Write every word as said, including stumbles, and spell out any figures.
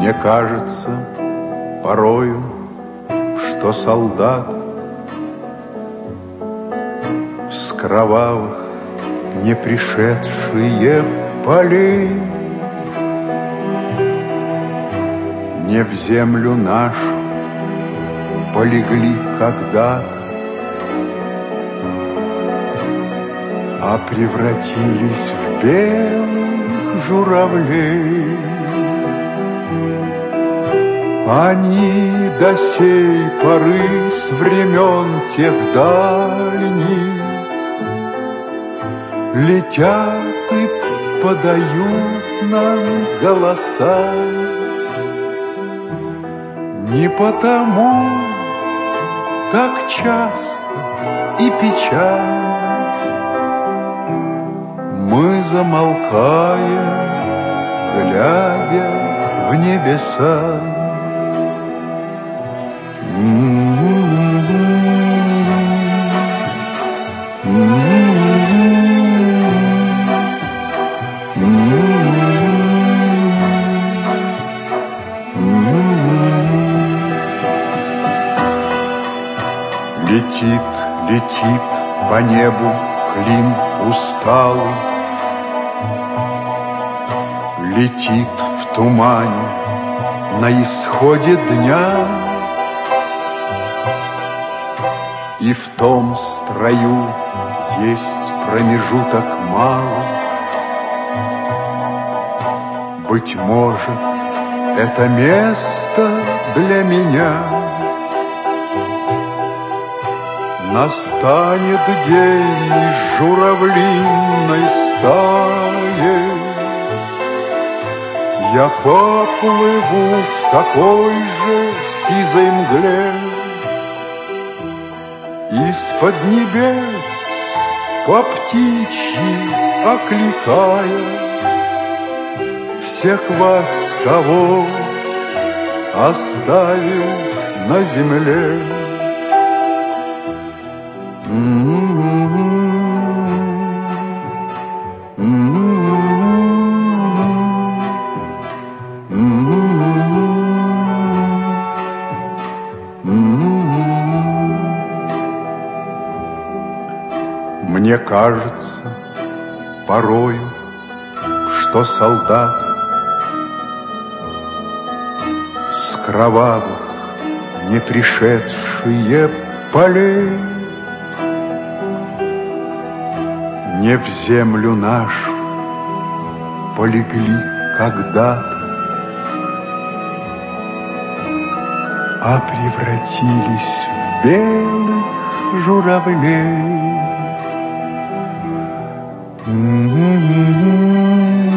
Мне кажется порою, что солдаты с кровавых не пришедшие полей не в землю нашу полегли когда-то, а превратились в белых журавлей. Они до сей поры с времен тех дальних летят и подают нам голоса. Не потому так часто и печально мы замолкаем, глядя в небеса. Летит, летит по небу клин усталый, летит в тумане на исходе дня, и в том строю есть промежуток малый. Быть может, это место для меня. Настанет день из журавлиной стаи, я поплыву в такой же сизой мгле. Из-под небес по птичьи окликая всех вас, кого оставил на земле. Мне кажется порою, что солдаты с кровавых не пришедшие полей не в землю нашу полегли когда-то, а превратились в белых журавлей. Mm-hmm.